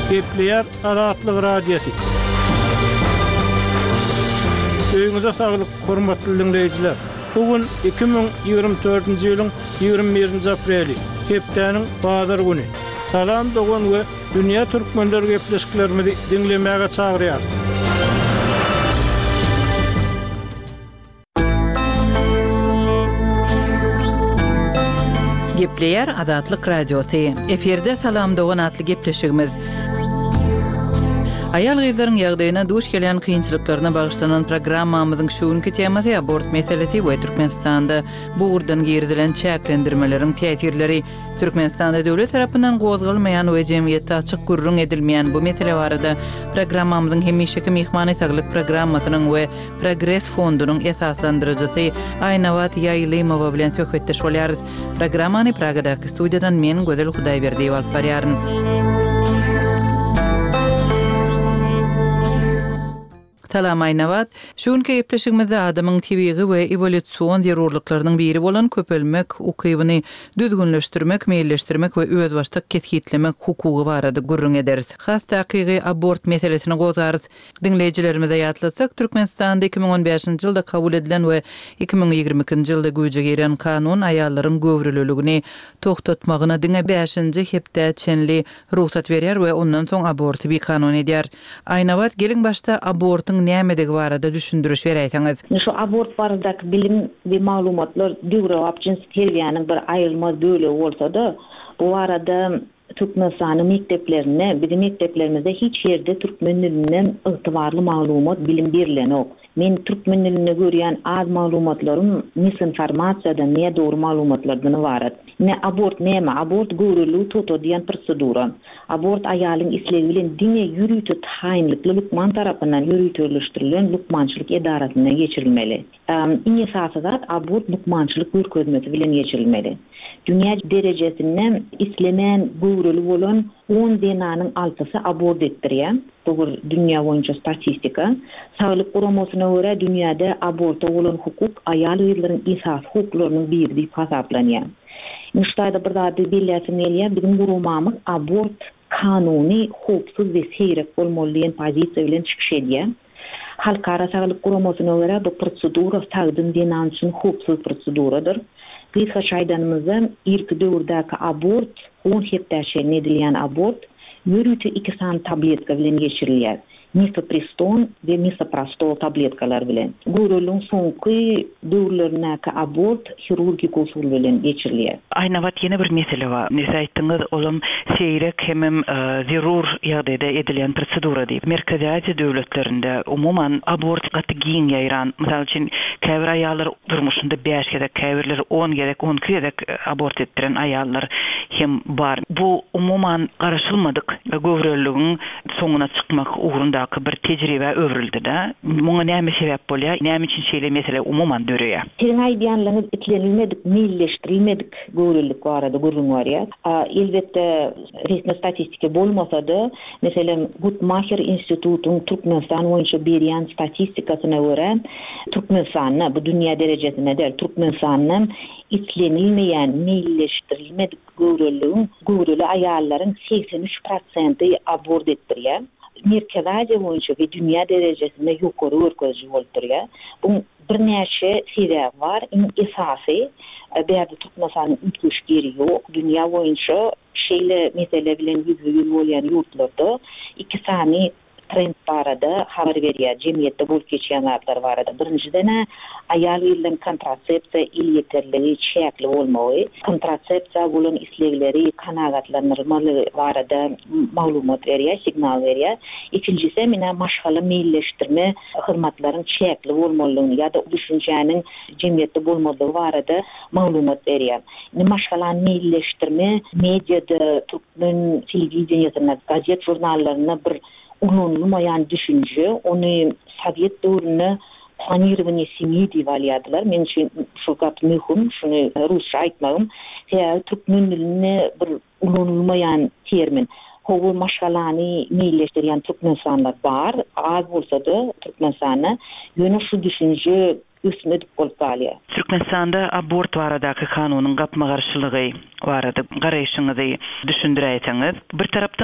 Gepleýär Azatlyk radiosu. Öýüňize saglyk, hormatly dinleýijiler. Bugün 2024-nji ýylyň 21-nji apreli, hepdeniň bazar güni. Salam dogan we dünýä türkmenleri gepleşiklerimizi dinlemäge çagyrýar. Gepleýär Azatlyk radiosu. Eferde salam dogan atly gepleşigimiz. Ayal gyzlaryň ýagdaýyna duş gelen kynçylyklaryna bagyşlanan programmamyzyň şuňky temasy abort meselesi we Türkmenistanda buğurdan girdilen çäklendirmeleriň täsirleri. Türkmenistanda döwlet tarapyndan gozgalmaýan we jemgyýetde açyk gurrun edilmeýän bu mesele barada programmamyzyň hemişeki mehmany saglyk programmasynyň we Progress fondunyň esaslandyrjysy Aynawat Ýaýlymowa bilen söhbetdeş bolýarys. Programmany Pragadaky studiýadan men Gözel Hudaýberdiýew alyp barýaryn. Salam Aynawat, şuňky gepleşigimizde adamyň tebigy we evolýusiýon zerurlyklarynyň biri bolan köpelmek, ukybyny düzgünleşdirmek, meýilleşdirmek we özbaşdyk ketgitlemek hukugy barada gurrun ederiz. Has takygy abort meselesini gozarys. Dinleýijilerimize ýatlasak, Türkmenistanda 2015-nji ýylda kabul edilen we 2022-nji ýylda güýje giren kanun aýallaryň göwrüleligini toktatmagyna diňe 5-nji hepde çenli ruhsat berýär we ondan soň aborty bir kanun edýär. Aynawat, gelin başda abortyň nämedigi barada düşündürüş beräýsiňiz. Şu abort baradaky bilim we maglumatlar döwrap jins terbiýanyň bir aýrylmaz bölegi bolsa-da, bu arada Türkmenistan mekdeplerine, bizim mekteplerimizde hiç yerde Türkmen dilinden ygtybarly maglumat, bilim berilen ok. Men Türkmen dilinde görýän az maglumatlarym misinformasiýadan, ne dogry maglumatlardan ibaret. Ne abort näme? Abort göwrüligi tutadiýan prosedura. Abort aýalyň isleги bilen diňe ýürüýte taýynlykly lukman tarapyndan ýürüýtürilýän lukmançylyk edarasyna geçirilmeli. Iň esasy zat abort lukmançylyk görkezmesi bilen geçirilmeli. Dünya derejesinde islemen göwrüli bolan 10 denanyň 6-sy abort etdirýär. Bu dünya boýunça statistika. Saglyk guramasyna görä dünýäde aborta bolan hukuk aýal ýyllaryň esas hukuklarynyň biri diýip hasaplanýar. Müştaýda bir zat belläsinmelýär, bizim guramamyz abort kanuny hukuksyz we seýrek bolmaly diýen pozisiýa bilen çykyş edýär. Halkara saglyk guramasyna görä bu prosedura sagdyn denanyň hukuksyz proseduradyr. Biz haşaydanımızda ilk döwürdäki abort, 10 hepdäşe edilýän abort, ýürüýte 2 san tabletka bilen geçirilýär. Mifepriston ve misoprostol tabletkalar bilen. Göwrülüň soňky döwürlerindäki abort hirurgik usul bilen geçirilýär. Aynawat ýene bir mesele bar. Näse aýtdyňyz, olam seýrek hemem zerur ýagdaýda edilen prosedura diýip. Merkezi Aziýa döwletlerinde umuman abort gaty giň ýaýran. Mysal üçin käbir aýallar durmuşynda 5 gerek, käbirleri 10 gerek, 12 gerek abort etdiren aýallar hem bar. Bu umuman garaşylmadyk we göwrüligiň soňuna çykmak ugrunda bir tecrübe öwrüldi-de. Muňa näme sebäp bolýar? Näme üçin şeýle mesele umuman döreýär? Seň aýdýanlaryň etlenilmedik, meýilleşdirilmedik göwrülik barada gurrun barýar. Elbetde resmi statistika bolmasa-da, meselem Guttmacher institutynyň Türkmenistan boýunça berýän statistikasyna görä, Türkmenistanyň bu dünýä derejesinde de Türkmenistanyň etlenilmeýän, meýilleşdirilmedik göwrüli aýallaryň 83% abort etdirýär. Merkezi Aziýa boýunça we dünýä derejesinde ýokary görkezji bolup durýar. Bu birnäçe sebäp bar. Esasy bäde Türkmenistanyň ütgüş geri ýok. Dünýä boýunça şeýle mesele bilen ýüzüňiz bolýan ýurtlarda 2 sany trend barada habar berýär. Jemgyýetde bolup geçýänler barada. Birinjidene aýal ýylyň kontrasepsiýa ilýeterligi çäkli bolmagy, kontrasepsiýa bolan islegleri kanagatlanyrmaly barada maglumat berýär, signal berýär. Ikincisi mena maşgala meýilleşdirme hyzmatlaryň çäkli bolmalygyny ýa-da düşünjäniň jemgyýetde bolmalygy barada maglumat berýär. Maşgalany meýilleşdirme mediada, Türkmen telewiziýasyna, gazet jurnallaryna bir ulunulmayan düşünce, onu Sovyet dövrüne planirование семьи diýip alýardylar. Men üçin şu gap möhüm, şunu rusça aýtmagym. Türkmen diline bir ulunulmayan termin. Howu maşgalany meýilleşdirýän Türkmenistanda bar, az bolsa-da Türkmenistana ýöne şu düşünce üstüne bolup galýar. Türkmenistanda abort baradaky kanunyň gapma garşylygy barada garaýşyňyzy düşündiräýsiňiz. Bir tarapdan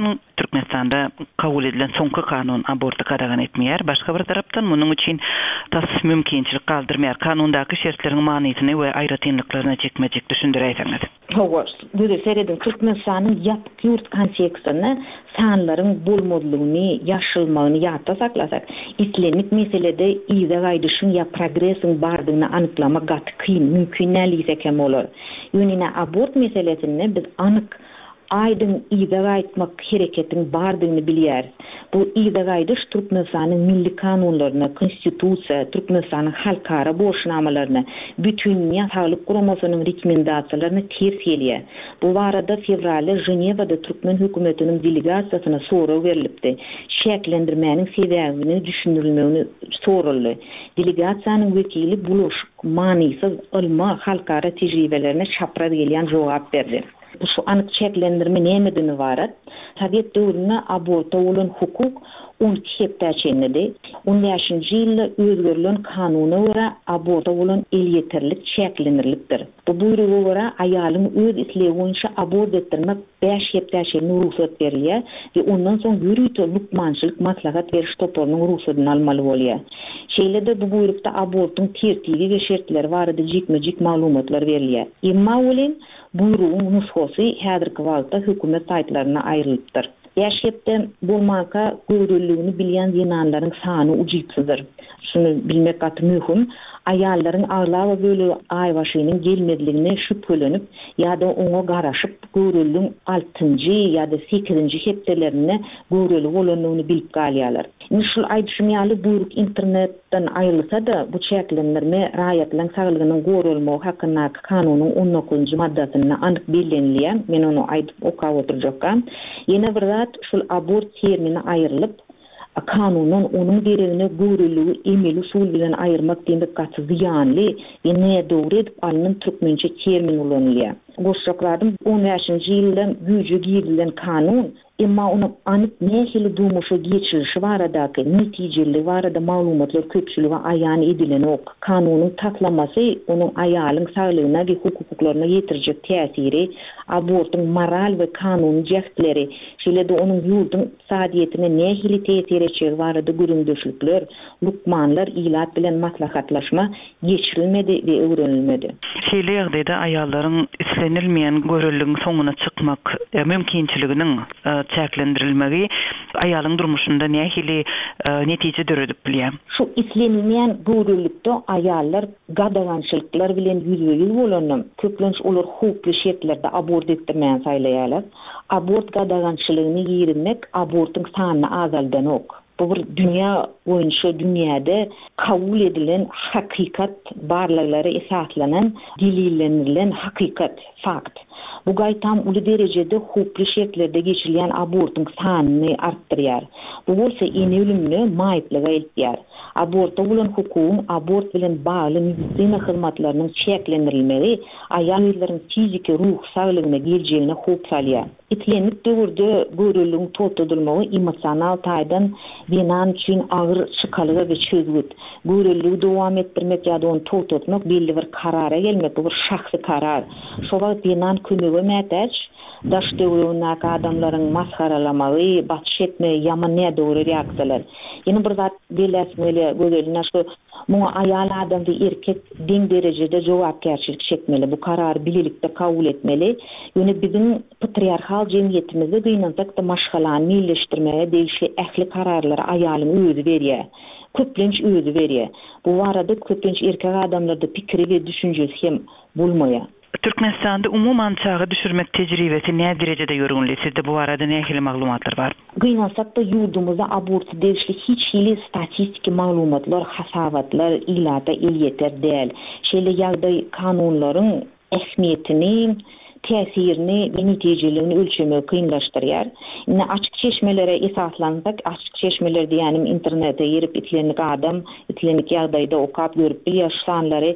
Türkmenistanda kabul edilen soňky kanun abortu qadağan etmeýär. Başga bir tarapdan munyň üçin tas mümkinçilik galdyrmaýar. Kanundaky şertleriň manysyny we aýratynlyklaryna çekmejek düşündiräýsiňiz. Howard, bu seredin Türkmenistanyň ýapyk ýurt kontekstyny sanlaryň bolmadlygyny, ýaşylmagyny ýatda saklasak, islemik meselede ýa gaýdyşyň ýa progresiň bardygyny anyklamak gaty kyn, mümkin näliýse kem bolar. Ýöne abort meselesini biz anyk aydın ýa aýtmak hereketiň bardygyny bilýär. Bu ýa gaýdyş Türkmenistanyň milli kanunlaryna, konstitusiýa, Türkmenistanyň halkara boşnamalaryna, bütün dünýä saglyk guramasynyň rekomendasiýalaryna ters gelýär. Bu barada fevralda Jenewada Türkmen hökümetiniň delegasiýasyna soraw berilipdi. Şeklendirmäniň sebäbini düşündirilmegini soruldy. Delegasiýanyň wekili bulaşyk, manysyz ilmi halkara tejribelerine çapra gelýän jogap berdi. Bu şu anyk çeklendirme nämedini warat? Sovet döwründe aborta bolan hukuk 12 heptäçenede 15-nji ýylda özgörülen kanuna görä aborta bolan el ýeterlik çeklendirilipdir. Bu buýruga görä aýalyň öz isleýi boýunça abort etdirmek 5 heptäçenine ruhsat berilýär we ondan soň ýürüýte lukmançylyk maslahat beriş toplarynyň ruhsatyny almaly bolýar. Şeýlede bu buýrukda abortyň tertibi we şertleri barada jikme-jik maglumatlar berilýär. Emma bolen buýrugyň nusxasy häzirki wagtda hökümet saýtlaryna aýrylypdyr. Ýaşypda bolmaka görüldüğünü bilýän zinanlaryň sany uçypsyzdyr. Şunu bilmek gaty möhüm. Aýallaryň aglawa bölegi aýwaşynyň gelmediligine şüphelenip ýa-da oňa garaşyp görüldüň 6-njy ýa-da 8-nji hepdelerine görüli bolanyny bilip galýarlar. Şol aýdyşym ýaly buyruk internetden aýrylsa-da bu çeklendirme raýatlaryň saglygynyň gorulmagy hakynda kanunyň 19-njy maddasyna anyk bellenilýär. Men onu aýdyp okap oturjakam. Ýene bir zat şol abort termini aýrylyp kanunun onun gereğine görülüğü emel usul bilen ayırmak demek gaty ziyanly we ne dogry edip alynan türkmençe termin ulanylýar. Goşakladım 15-nji ýylda güýje girilen kanun emma onu anyk nähili dumuşa geçirişi baradaky netijeli barada maglumatlar köpçüligi aýan edilen ok. Kanunyň taklamasy onuň aýalyň saglygyna we hukuklaryna ýetirjek täsiri, abortyň moral we kanuny jähtleri, şeýle-de onuň ýurdun saadiýetine nähili täsir etjek barada göründüşlikler, lukmanlar ilat bilen maslahatlaşma geçirilmedi we öwrenilmedi. Şeýle ýagdaýda aýallaryň islenilmeýän görüllüğüň soňuna çykmak mümkinçiliginiň çeklendirilmegi aýalyň durmuşynda nähili netije döredip bilýär. Şu islenilmeýän görüllükde aýallar gadagançylyklar bilen ýüzüýüz bolanlar. Köplenç olar hukukly şertlerde abort etdirmän saýlaýarlar. Abort gadagançylygyny ýermek abortyň sanyny azaldan ok. Bu bir dünýä boýunça dünýäde kabul edilen hakykat barlyklary esaslanan, delillenilen hakykat, fakt. Bu gaýtam uly derejede hukukly şertlerde geçirilýän abortyň sanyny artdyrýar. Bu bolsa ene ölümni maýyplyga eltýär. Aborta bolan hukugyň abort bilen bagly medisina hyzmatlarynyň çeklendirilmegi aýallaryň fiziki ruh saglygyna geljeğine hop salýar. Itlenip döwürde görüllüğüň totadylmagy emosional taýdan benan üçin agyr çykalyga we çözgüt. Görüllüğü dowam etdirmek ýa-da onu totatmak belli bir karara gelmek, bu bir şahsy karar. Şoňa benan kömegi mätäç daş döwründäki adamlaryň maskaralamagy, batş etme, ýaman nädogry reaksiýalar. Ýene bir zat belläsmeli, gözelina şu muňa aýal adam we erkek deň derejede jogapkärçilik çekmeli. Bu karary bililikde kabul etmeli. Ýöne biziň patriarhal jemgyýetimizde gynansak da maşgalany millileşdirmeye degişli ähli kararlary aýalyň özü berýär. Köplenç özü berýär. Bu barada köplenç erkek adamlarda pikiri we düşünjesi hem bolmaýar. Türkmenistanda umuman çağı düşürmek tecrübesi ne derecede görünüyor? Sizde bu arada nähili maglumatlar var? Gynansak da ýurdumyzda abort degişli hiç hili statistik maglumatlar, hasabatlar ilata elýeter däl. Şeýle ýagdaý kanunlaryň ähmiýetini, täsirini we netijeligini ölçemek kynlaşdyrýar. Ine açyk çeşmelere esaslansak, açyk çeşmeler diýenim internete girip itlenik adam, itlenik ýagdaýda okap görüp bilýär sanlary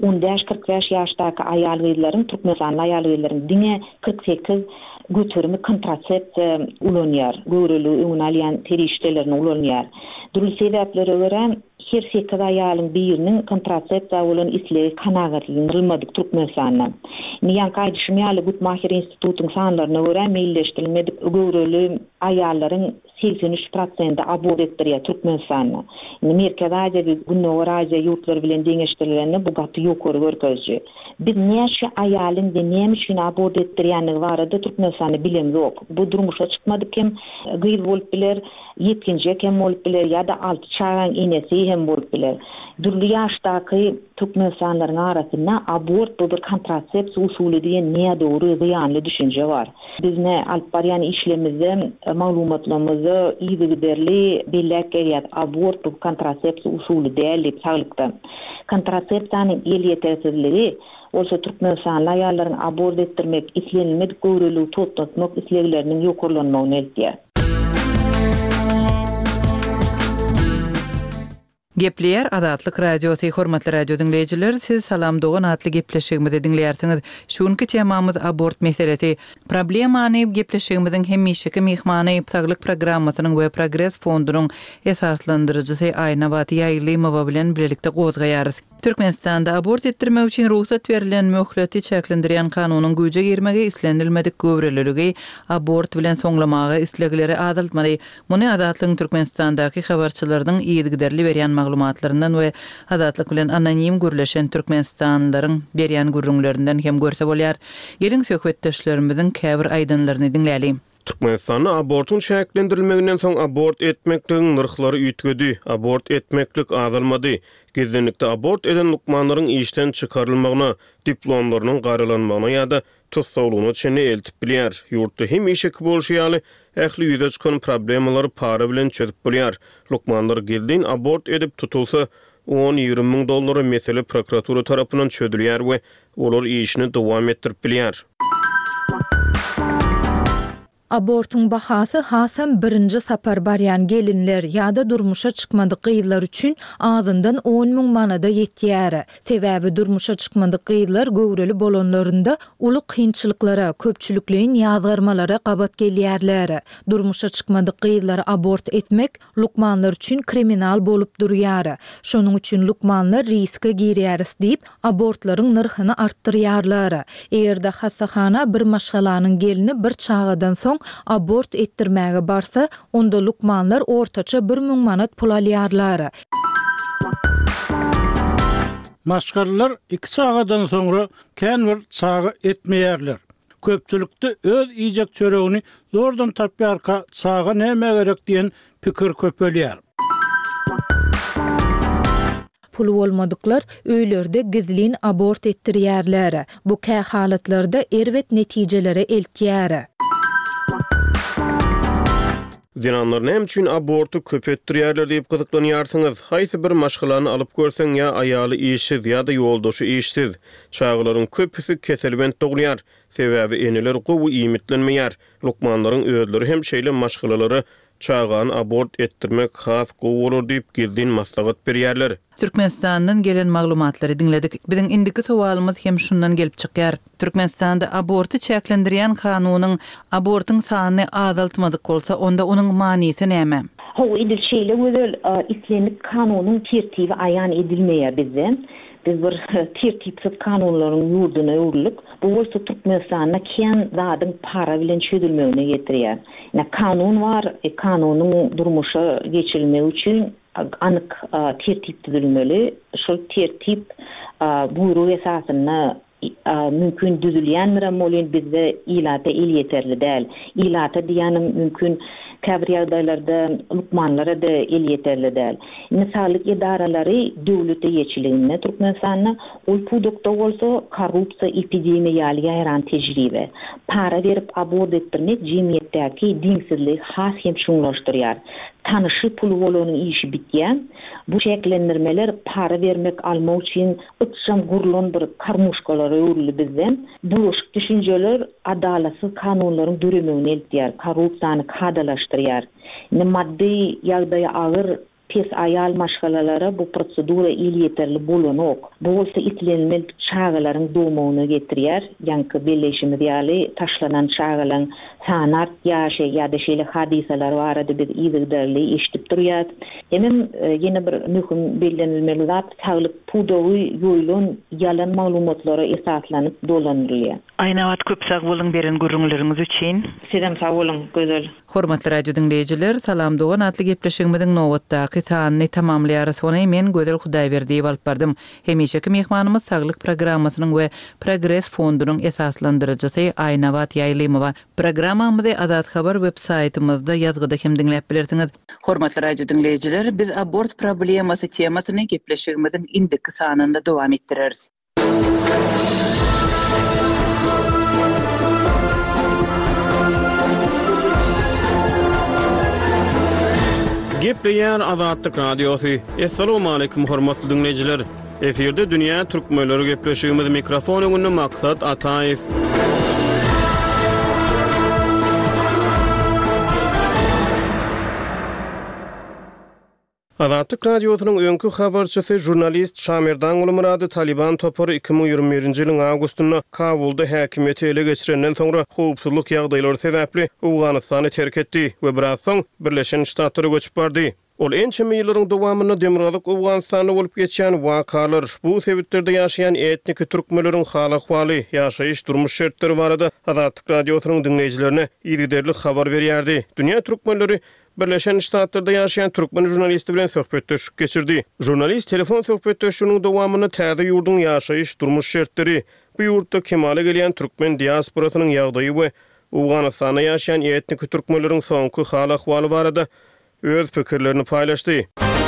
15-45 ýaşdaky aýal gyzlaryň, Türkmenistan aýal gyzlaryň diňe 48 götürme kontrasepsiýa ulanýar, görüllüğü öňüne alýan terişdelerini ulanýar. Durul sebäplere görä her 8 aýalyň biriniň kontrasepsiýa bolan isleýi kanagatlandyrilmadyk Türkmenistanda. Niýan gaýdyşym ýaly Gutmacher institutynyň sanlaryna görä millileşdirilmedik görüllü ayalların 83% abort ettiriyor Türkmenistan'da. Merkez Aziya, Güney Aziya yurtları bilen deňeşdirilenler bu gatı ýokary görkezji. Biz näçe ayalın näme üçin abort ettiriýänligi barada Türkmenistan'da bilim ýok. Bu durmuşa çykmadyk hem gyr bolup biler, yetkinje hem bolup biler ýa-da alty çağan inesi hem bolup biler. Dürli ýaşdaky Türkmenistanlaryň arasynda abort bu bir kontrasepsiýa usuly diýen näme dogry ýanly düşünje bar. Biz ne alyp barýan işlemizde maglumatlarymyzy ýygyderli belläp gelýär. Abort bu kontrasepsiýa usuly däl diýip saglikda. Kontrasepsiýanyň el ýetersizligi olsa Türkmenistanly aýallaryň abort etdirmek, islenilmedik göwreligi toplatmak islegleriniň ýokurlanmagyny eltýär. Gepleyer Adatlyk radiosy hormatly radio dinleyijiler, siz Salam Dogan adly gepleşigimizi dinleýärsiňiz. Şuňky temamyz abort meselesi. Problemany gepleşigimiziň hemişeki mehmany Iptaglyk programmasynyň we Progress fondunyň esaslandyrjysy Aýna Baty Ýaýlymowa bilen birlikde gozgaýarys. Türkmenistanda abort etdirmek üçin ruhsat berilen möhleti çäklendirýän kanunyň güýje girmegi islenilmedik göwreliligi abort bilen soňlamagy islegleri adaltmady. Muny Adatlyň Türkmenistandaky habarçylarynyň ýygyderli berýän maglumatlaryndan we Adatlyk bilen anonim gürleşen Türkmenistanlaryň berýän gürrüňlerinden hem görse bolýar. Geliň söhbetdeşlerimiziň käbir aýdynlaryny dinläýälim. Türkmenistan'da abortun şäklendirilmeginden soň abort etmekligiň nyrhlary üýtgedi. Abort etmeklik azalmady. Gezinlikde abort eden lukmanlaryň işten çykarylmagyna, diplomlarynyň garalanmagyna ýa-da tutsaglygyna çenli eltip bilýär. Ýurtda hem işek bolşýaly ähli ýüze çykan problemalary para bilen çözüp bolýar. Lukmanlar geldiň abort edip tutulsa $10-20 miň dollary mesele prokuratura tarapyndan çözülýär we olar işini dowam etdirip bilýär. Abortun bahası hasam birinci sapar baryan gelinler ýa-da durmuşa çykmadyk gyýylar üçin azyndan 10 miň manada ýetýär. Sebäbi durmuşa çykmadyk gyýylar göwreli bolanlarynda uly kynçylyklara, köpçülikliň ýazgarmalara gabat gelýärler. Durmuşa çykmadyk gyýylar abort etmek lukmanlar üçin kriminal bolup durýar. Şonuň üçin lukmanlar riske girýäris diýip abortlaryň nyrhyny artdyrýarlar. Egerde hasahana bir maşgalanyň gelini bir çağadan soň abort ettirmäge barsa, onda lukmanlar ortaça 1 miň manat pul alýarlar. Maşgarlar 2 çağadan soňra känwer çağı etmeýärler. Köpçülükde öz iýjek çöregini zordan tapýarka çağa näme gerek diýen pikir köpelýär. Pul bolmadyklar öýlerde gizlin abort ettirýärler. Bu kä halatlarda erwet netijelere eltýär. Zinanlar näme üçin abortu köpetdirýärler diýip gyzyklanýarsyňyz, haýsy bir maşgalany alyp görseň ýa aýaly işsiz ýa-da ýoldaşy işsiz, çağlaryň köpüsi keselbent dogulýar, sebäbi eneler gowy iýmitlenmeýär. Lukmanlaryň özleri hem şeýle maşgalalary çağan abort etdirmek has gowy bolar diýip geldiň maslahat berýärler. Türkmenistandan gelen maglumatlary dinledik. Biziň indiki sowalymyz hem şundan gelip çykýar. Türkmenistanda aborty çäklendirýän kanunyň abortyň sanyny azaltmadyk bolsa, onda onuň manysy näme? Haw edil şeýle gözel islenip kanunyň tertibi aýan edilmeýär bizde. Biz bir tertipsiz kanunlaryň ýurduna öwrülik. Bu bolsa Türkmenistanda kän zadyň para bilen çözülmegine getirýär. Kanun var, kanunyň durmuşa geçirilmegi üçin anyk tertip düzülmeli. Şol tertip buyruk esasyna mümkün düzülýändir, bolýan bizde ilata el ýeterli däl. Ilata diýenim mümkün käbir ýagdaýlarda lukmanlara da el ýeterli däl. Misallyk idaralary döwlete ýeçiliginde Türkmenistanda ol pudukda bolsa korrupsiýa epidemiýaly ýaýran tejribe. Para berip abort etdirmek jemgyýetdäki diňsizlik has hem şuňlaşdyrýar. Tanışı pulu bolanyň işi bitýär. Bu şeklendirmeler para vermek almak üçin ıçam gurulun bir karmuşkalara öwrüli bizden. Bu düşünjeler adalatsız kanunlaryň düremegini eltýär, korrupsiýany kadalaşdyrýar. Maddi ýagdaýa agyr pes aýal maşgalalara bu prosedura il ýeterli bolanok. Bu bolsa islenilmedik çağalaryň doğmagyna getirýär. Ýanky belleşimi diýäli taşlanan çağalaryň sanat ýaşy ýa-da şeýle hadisalar barada biz ýygdarly eşitip durýar. Hem ýene bir mühim bellenilmeli zat saglyk pudowy ýolun ýalan maglumatlara esaslanyp dolandyrylýar. Aýnawat köp sag bolyň beren görüňleriniz üçin. Sizem sag bolun, gözel. Hormatly radio dinleýijiler, salam dogan atly gepleşigimiziň nowatdaky sanyny tamamlaýar. Sony men Gözel Hudaýberdiýew alyp bardym. Hemişeki mehmanymyz saglyk programmasynyň we Progress fondunyň esaslandyrjysy Aýnawat Ýaýlymowa. Programmamyzy Azat Habar web saytymyzda ýazgyda hem dinläp bilersiňiz. Hormatly radio dinleýijiler, biz abort problemasy temasyny gepleşigimiziň indiki sanynda dowam etdireriz. Gepleýär Azatlyk radiosy. Assalamu alaykum hormatly dinleýijiler. Eferde dünýä türkmenleri gepleşigimiz mikrofon öňünde Maksat Ataýew. Azatlyk radiosynyň öňkü habarçysy jurnalist Şamirdan Ulumurady Taliban topary 2021-nji ýylyň awgustynda Kabulda häkimiýeti ele geçirenden soňra howpsuzlyk ýagdaýlary sebäpli Awganystany terk etdi we biraz soň Birleşen Ştatlara göçüp bardy. Ol ençeme ýyllaryň dowamyny demirgalyk Awganystanda bolup geçýän wakalar, bu sebäplerde ýaşaýan etnik türkmenleriň hal-ahwaly, ýaşaýyş durmuş şertleri barada Azatlyk radiosynyň dinleýijilerine ýygyderli habar berýärdi. Dünýä türkmenleri Birleşen Ştatlarda ýaşaýan türkmen jurnalisti bilen söhbetleşik geçirdi. Jurnalist telefon söhbetleşiginiň dowamyny täze ýurdun ýaşaýyş durmuş şertleri, bu ýurtda kemale gelýän türkmen diasporasynyň ýagdaýy we Awganystanda ýaşaýan etnik türkmenleriň soňky hal-ahwaly barada öz pikirlerini paýlaşdy.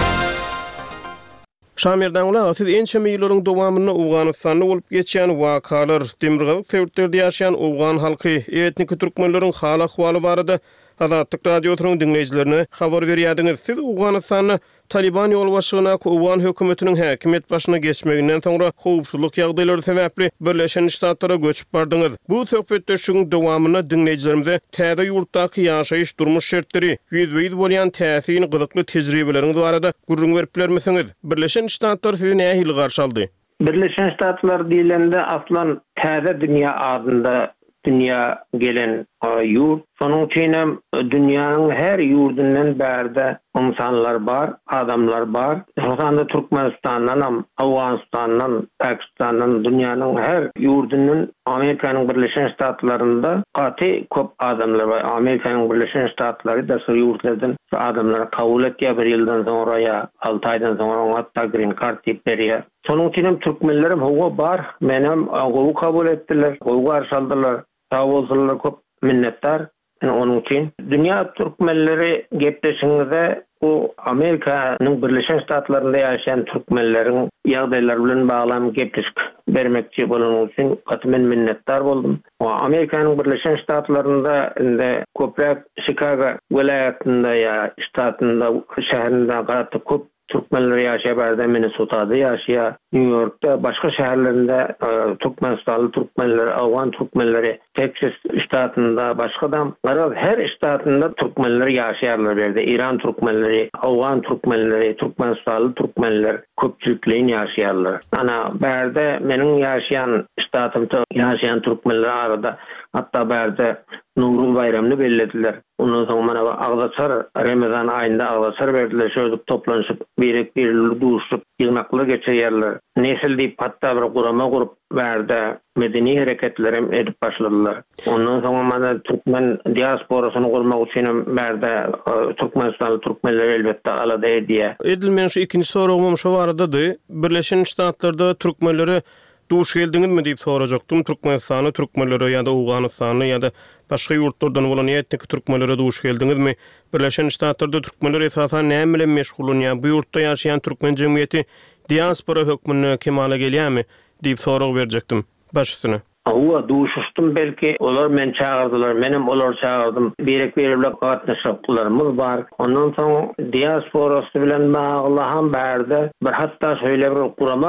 Şamirdan ulan, siz ençeme ýyllaryň dowamyny Awganystanda bolup geçýän wakalar, demirgalyk sebäplerde ýaşaýan Awgan halky, etnik türkmenleriň hal-ahwaly barada Azatlyk radiosynyň dinleýijilerine habar berýärdiňiz. Siz Awganystany Taliban ýolbaşçylygyna Awgan hökümetiniň häkimet başyna geçmeginden soňra howpsuzlyk ýagdaýlary sebäpli Birleşen Ştatlara göçüp bardyňyz. Bu söhbetleşigiň dowamyny dinleýijilerimize täze ýurtdaky ýaşaýyş durmuş şertleri, ýüzbeýiz bolýan täsirini gyzykly tejribeleriňiz barada gurrun berip bilermisiňiz? Birleşen Ştatlar sizi näme ýyl garşy aldy? Birleşen Ştatlar diýilende aslan täze dünýä adında dünýä gelen ýurt. Sonuň üçin hem dünýäniň her ýurdundan bärde insanlar bar, adamlar bar. Şonda Türkmenistandan hem Awganystandan, Pakistandan, dünýäniň her ýurdundan Amerikanyň Birleşen Ştatlarynda gaty köp adamlar bar. Amerikanyň Birleşen Ştatlary da şu ýurtlardan adamlara kabul etýär, bir ýyldan soňra ýa 6 aýdan soňra hatda green card diýip berýär. Sonuň üçin hem türkmenlerim howa bar, menem gowy kabul etdiler, gowy garşaldylar. Sağ bolsunlar, köp minnettar. Onun için dünya Türkmenleri gepleşiňizde bu Amerikanyň Birleşen Ştatlarynda ýaşaýan türkmenleriň ýagdaýlary bilen baglanýan gepleşik bermekçi bolan üçin gatmen minnettar boldum. Amerikanyň Birleşen Ştatlarynda inde köpräk Chicago welaýatynda ýa ştatynda şäherinde gaty köp Türkmenler ýaşaýar, Minnesota'da ýaşaýar, New York'ta, başga şäherlerinde Türkmenistanly Türkmenler, Awgan Türkmenleri, Texas ştatynda, başga her ştatynda Türkmenler ýaşaýarlar berde. İran Türkmenleri, Awgan Türkmenleri, Türkmenistanly Türkmenler köpçülikliň ýaşaýarlar. Ana berde meniň ýaşaýan ştatymda ýaşaýan Türkmenler arada hatta berde Nurul bayramını bellediler. Ondan soň mana Agdaçar Ramazan aýynda Agdaçar berdiler. Şöyle toplanışyp birek duşup ýygnakly geçýärler. Nesil diýip hatta bir gurama gurup berde medeni hereketlerim edip başladylar. Ondan soň mana Türkmen diasporasyny gurmak üçin berde Türkmenistanly türkmenler elbetde alada diýe. Edilmeýän şu ikinji soragym şu baradady. Birleşen Ştatlarda türkmenleri duş geldiňizmi diýip sorajakdym. Türkmenistany türkmenleri ýa-da Awganystany ýa-da başga ýurtlardan bolan etnik türkmenlere duş geldiňizmi? Birleşen Ştatlarda türkmenler esasan näme bilen meşgulun? Bu ýurtda ýaşaýan türkmen jemgyýeti diaspora hökmüne kemale gelýärmi diýip sorag berjekdim başysyna. Awa duşuşdum belki olar men çağırdılar, menim olar çağırdım. Birek berilip gatnaşyplarymyz bar. Ondan soň diasporasy bilen baglahan berde bir hatta şöyle bir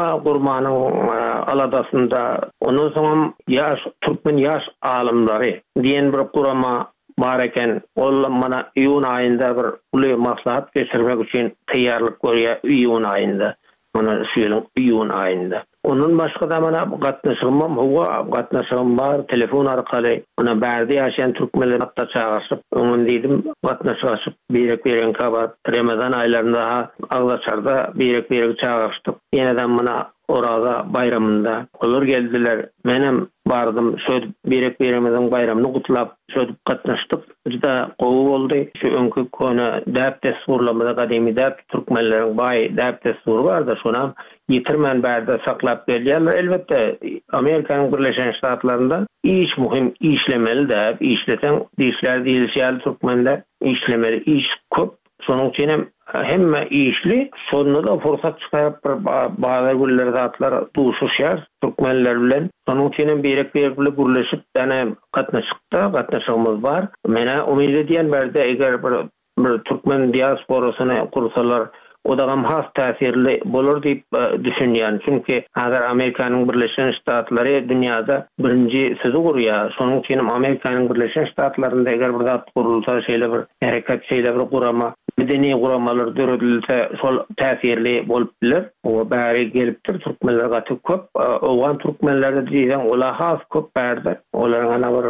gurmanyň aladasynda. Ondan soň ýaş türkmen ýaş alymlary diýen bir gurama bar eken. Ol mana iýun aýynda bir uly maslahat geçirmek üçin taýýarlyk görýär iýun aýynda. Ona süýlen iýun aýynda. Onun başga da mana gatnaşygym huwa gatnaşygym bar telefon arkaly. Ona bärde ýaşaýan türkmenler hatta çağırşyp, öňün diýdim gatnaşyp birek beren kabat Ramazan aýlarynda aglaçarda birek çağırşyp. Ýene-de mana Oraga bayramında olur geldiler. Menem bardım şöyle birek beremizin bayramını kutlap şöyle katnaştık. Juda gowy boldy. Şu öňkü konu däp desturlamada gademy däp türkmenleriň bay däp destur bar da şonam ýitirmen bärde saklap gelýärler. Elbetde Amerikanyň Birleşen Ştatlarynda iş muhim işlemeli däp işleten diýişler diýilýär türkmenler işlemeli iş köp. Şonuň üçin hemme işli, sonunda da fursat çıkarıp bazı güller zatlar duşuşar Türkmenler bilen. Sonun için birek bilen gürleşip dene katnaşıqımız var. Mena umid ediyen berde eğer bir Türkmen diasporasını kursalar o da has täsirli bolur diýip düşünýän. Çünki hazır Amerikanyň Birleşen Ştatları dünyada birinji sözi gurýar. Şonuň üçin Amerikanyň Birleşen Ştatlarynda eger bir zat kurulsa, şeýle bir herekat, şeýle bir gurama, medeni guramalar döredilse, şol täsirli bolup biler. O bäri gelipdir türkmenler gaty köp. Owan türkmenlerde diýen ola has köp bärde. Olaryň ana bir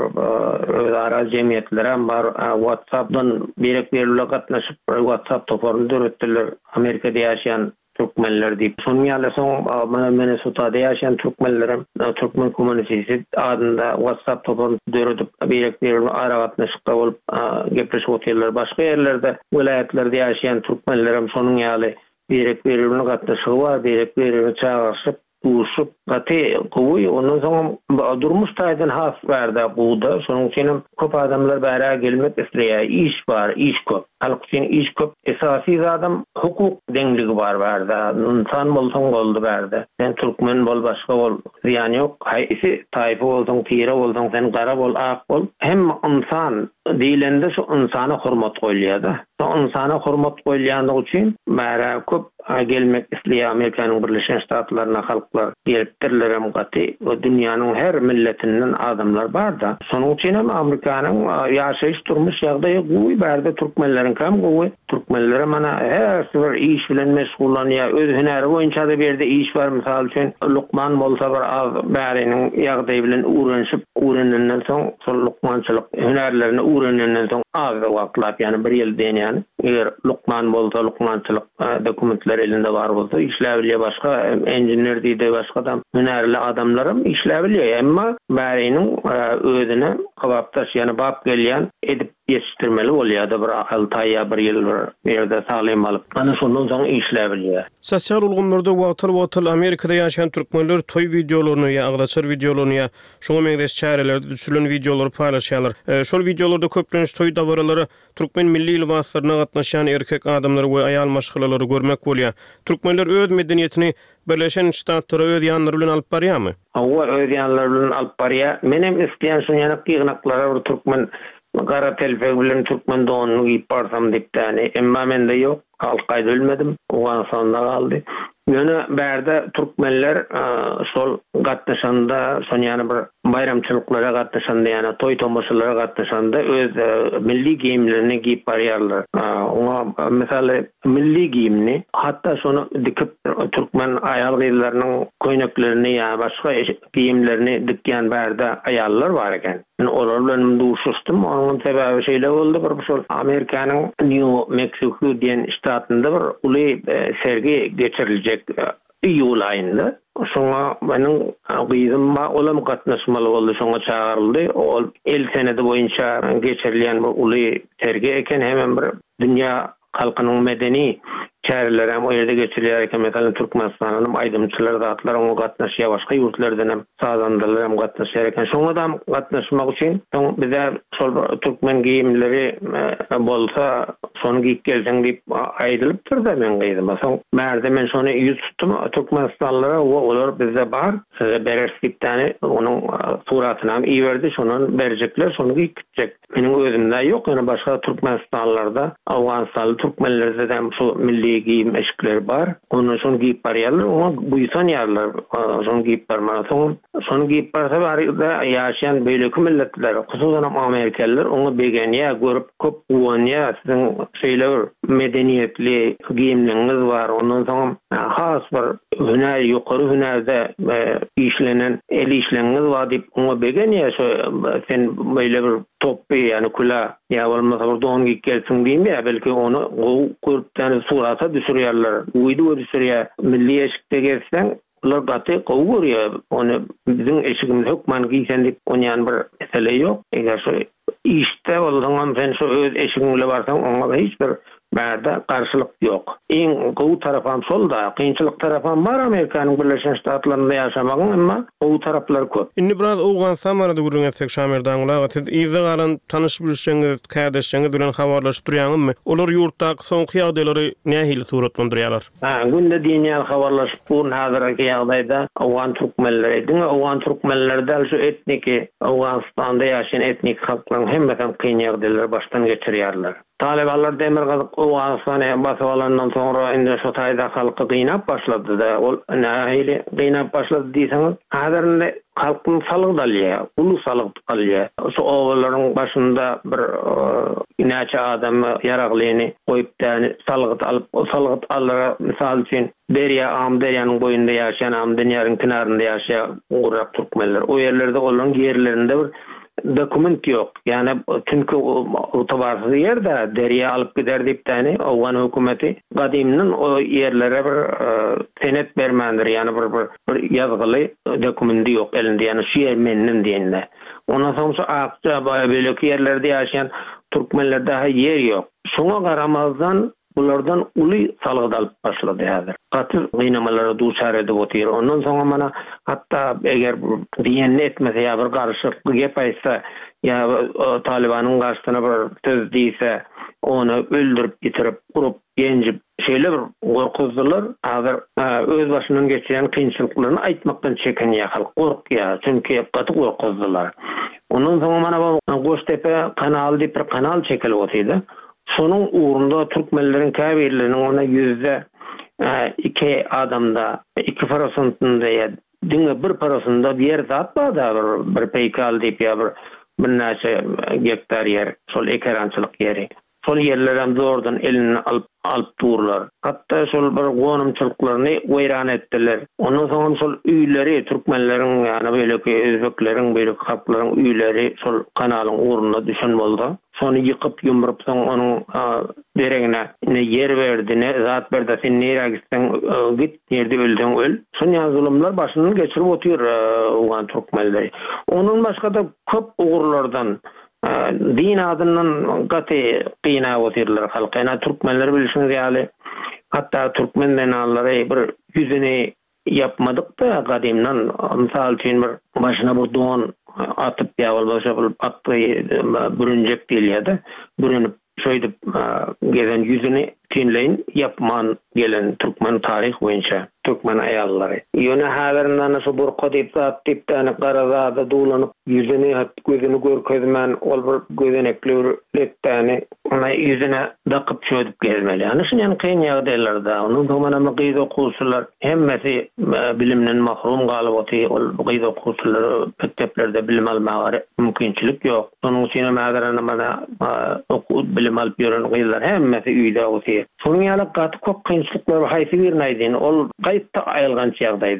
özara jemgyýetleri bar. WhatsApp'dan birek berilip gatnaşyp WhatsApp toparyny döretdiler. Amerika'da yaşayan Türkmenler diýip. Şonuň soň Minnesota'da yaşayan Türkmenlerim, Türkmen komünitesi adında WhatsApp toparyny döredip birek ara gatnaşykda bolup gepleşip oturýarlar. Başga ýerlerde, vilayatlerde yaşayan Türkmenlerim şonuň ýaly birek gatnaşygy bar, birek çağırşyp usup gaty gowy ondan soň durmuş taýdan has bärde buğda. Şonuň üçin köp adamlar bära gelmek isleýär. Iş bar, iş köp. Halk üçin iş köp. Esasy adam hukuk dengligi bar bärde. İnsan bolsaň boldy bärde. Sen türkmen bol, başga bol, ziýan ýok. Haýsy taýpy bolsaň, tire bolsaň, sen gara bol, ak bol. Hem insan diýilende şu insana hormat goýulýar-da. Şu insana hormat goýulýandygy üçin bära köp gelmek isleýär Amerikanyň Birleşen Ştatlaryna halklar gelipdirler hem gaty. O dünýäniň her milletinden adamlar bar da. Şonuň üçin hem Amerikanyň ýaşaýyş durmuş ýagdaýy gowy bärde türkmenleriň hem gowy. Türkmenler mana her bir iş bilen meşgullanýar. Öz hünäri boýunça da berde iş bar. Misal üçin Lukman bolsa bir az bäriniň ýagdaýy bilen öwrenenden soň şol lukmançylyk hünärlerini öwrenenden soň az wagtlap, ýani bir ýyl denýän. Eger Lukman bolsa lukmançylyk dokumentler elinde bar bolsa işläbilýär, başga engineer diýdi, başga da hünärli adamlarym işläbilýär. Emma bäriniň özüne gapdaş, ýani bap gelýän edip yetiştirmeli bolýar-da bir akal taýya bir ýyl bir ýerde saglam alyp. Ana şondan soň işläbilýär. Sosial ulgamlarda wagtyl Amerikada ýaşaýan türkmenler toy videolaryny ýa agdaçar videolaryny ýa şoňa meňdes çärelerde düşülen videolary paýlaşýarlar. Şol videolarda köplenç toy dawaralary türkmen milli libaslaryna gatnaşan erkek adamlar we aýal maşgalalary görmek bolýar. Türkmenler öz medeniýetini Birleşen Ştatlara öz ýanlary bilen alyp barýarmy? Hawa öz ýanlary bilen alyp barýar. Menem isleýän şu ýany gygnaklara bir türkmen gara telfe bilen türkmen donyny giýip barsam diýipdi. Emma mende ýok. Halka ölmedim. Oğan sonunda kaldı. Yönü berde Türkmenler sol gatnaşanda, son yani bir bayramçılıklara gatnaşanda, yani toy tomoşalara gatnaşanda öz milli giyimlerini giyip barıyarlar. Ona mesela milli giyimini, hatta şonu dikip Türkmen ayal giyimlerinin koynaklarını ya başka giyimlerini dikyan berde ayallar var eken. Yani oralar önümde uçuştum. Onun sebebi şeyle oldu. Bir Amerika'nın New Mexico diyen ştatında bir ulu sergi geçirilecek Eylül ayında. Sonra benim gıydım olam katnaşmalı oldu. Sonra çağırıldı. O 50 senede boyunca geçirilen bu ulu sergi eken hemen bir dünya halkının medeni çäreler hem o yerde geçirilerken mesela Türkmenistan'ın aydımçılar zatlar onu gatnaşýar, başka yurtlardan hem sazandalar hem gatnaşýarken şoňa da gatnaşmak üçin bize şol Türkmen giyimleri bolsa şonu giyip gelseň diýip aýdylypdyr da men gyýdym. Soň bärde men şonu ýüz tutdum Türkmenistanlara, olar bize bar bererskiptani onun suratyny hem iýerdi, şonun berjekler, şonu giyip gitjek. Meniň özümde ýok, ýa başga Türkmenistanlarda Awganstanly Türkmenlerde hem şu milli giyim eşikleri var. Onu şonu giyip barýarlar, ona buysan ýarlar. Şonu giyip barmasaň, şonu giyip barsa barýarda ýaşaýan beýleki milletler, hususan Amerikalılar onu begenýär, görüp köp uwanýar, siziň şeýle bir medeniyetli giyimleriniz var. Ondan soň has bir hüner, ýokary hünerde işlenen el işleriniz var diýip oňa begen ýa sen beýle bir topy ýani kula ýa bolmasa bir don giyip gelsiň diýme, belki onu görüp tane surata düşürýärler. Uydu düşürýär. Milli eşikde gelsen ular gaty gowy görýär. Onu bizim eşigimiz hökman giysen diýip onyan bir mesele ýok. Eger şu işte bolsaňam sen şu öz eşigiňle barsaň oňa hiç bir bärde garşylyk ýok. Iň gowy tarapam şol da, kynçylyk tarapam bar Amerikanyň Birleşen Ştatlarynda ýaşamagyň, emma gowy taraplar köp. Indi biraz Owgan samarada gürüňetsek Şamerdaňla, siz iýde galan tanyş bilşeňiz, kardeşiňiz bilen habarlaşyp durýaňyzmy? Olar ýurtdaky soňky ýagdaýlary nähili suratlandyrýarlar? Günde diňýäl habarlaşyp bu hazırki ýagdaýda Owgan türkmenleri, Owgan türkmenlerde şu etniki Owganistanda ýaşaýan etnik halklaryň hemmeten kyn ýagdaýlar başdan geçirýärler. Talibanlar demir gazyk Owganistana basyp alandan soňra indi şu taýda halky gynap başlady-da. Ol nähili gynap başlady diýseňiz, hazırda halkyň salygy dalýar, ulu salygy dalýar. Şu owalaryň başynda bir näçe adam ýaraglyny goýup däni salygy alyra, misal üçin Derýanyň boýunda ýaşaýan Amdenýaryň kynarynda ýaşaýan Uğrak türkmenler. O ýerlerde olaryň ýerlerinde bir dokument yok. Yani çünkü otobarsız yerde derya alıp gider diýip tane Owgan hökümeti gadimden o yerlere bir senet bermendir. Yani bir yazgılı dokumenti yok elinde. Yani şu yermenin diýende. Ondan soňra akça böyle yerlerde ýaşaýan türkmenlerde daha yer yok. Şoňa garamazdan bulardan uly salygy alyp başlady häzir. Gatyr gynamalara duçar edip otyr. Ondan soňra mana hatda eger diýen etmese ýa bir garşyk gep aýtsa ýa Talibanyň garşyna bir söz diýse onu öldürüp gitirip gurup genjip şeýle bir gorkuzdylar. Häzir öz başyndan geçýän kynçylyklaryny aýtmakdan çekinýär halk, gorkýar. Çünki gaty gorkuzdylar. Ondan soňra mana bu Goştepe kanaly diýip bir kanal çekilip otyrdy. Sonun uğrunda Türkmenlerin kabirlerinin ona %2 adamda 2%'ında ya dinle 1%'da bir yer zat var da bir peykal deyip ya bir näçe gektar yer sol ekerançılık yeri. Sol yerlerden doğrudan elini alıp durlar. Hatta sol bir gonumçılıklarını weyran ettiler. Ondan soň sol üýleri Türkmenlerin yani böyle ki Özbeklerin böyle halklaryň üýleri sol kanalyň uğruna düşen boldy. Sonu yıkıp yumrup onun deregine ne yer verdi ne zat berdi sen nereye gitsen git nerede öldün öl. Son yazılımlar başından geçirip otuyor Owgan türkmenleri. Onun başka da köp uğurlardan din adından gaty qiyna otirler halkyna türkmenler bilişiniz ýaly hatta türkmen denalary bir yüzüni yapmadık da gadimdan misal üçin bir başına bir don atıp ýa bolsa atdy bürünjek diýilýärdi. Bürünüp şöýdüp gelen yüzüni tinleyin yapman gelen Türkmen tarih boýunça Türkmen aýallary. Ýöne häzirinden şu burqa diýip zat diýip tane garazada dulanyp yüzüni gözüni görkezmen ol bir gözenekli letdäni ona yüzüne dakyp çödüp gezmeli. Yani şuňan kyn ýagdaýlarda onuň tomana gyýda okuwçylar hemmesi bilimden mahrum galyp otyr. Ol gyýda okuwçylar mekteplerde bilim almagy mümkinçilik ýok. Onuň üçin häzirden mana okuw bilim alyp ýören gyýlar hemmesi üýde otyr. Şonuň ýaly gaty köp kynçylyklar haýsy bir näýdin ol gaýta aýylganç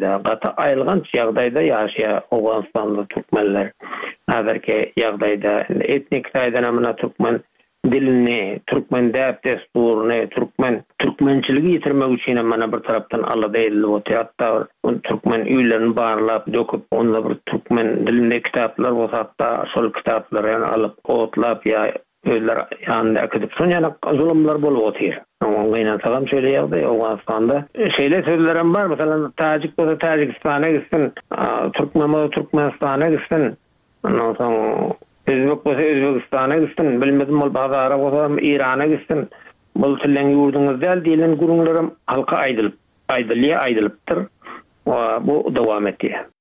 ýagdaýda ýaşaýan Owganistanda türkmenler häzirki ýagdaýda etnik taýdan amana türkmen dilini, Türkmen däp desturuny, türkmençiligi ýitirmek üçin mana bir tarapdan alada edilip otyr. Hatda türkmen üýlerini barlap, döküp, onda bir türkmen dilinde kitaplar bolsa hatda şol kitaplary alyp, otlap ýa özler ýanynda akıdyp, şoňa zulümler bolup otyr. Oňa sagam şeýle Owganistanda şeýle sözlerim bar, meselem Tajik bolsa Tajikistana gitsin, Türkmen bolsa Türkmenistana gitsin. Ondan soň Özbek bolsa Özbekistana gitsin, bilmedim bol Bazara bolsa Irana gitsin. Bol tilen ýurduňyz däl diýilen gurunlarym halka aýdylypdyr. Bu dowam etdi.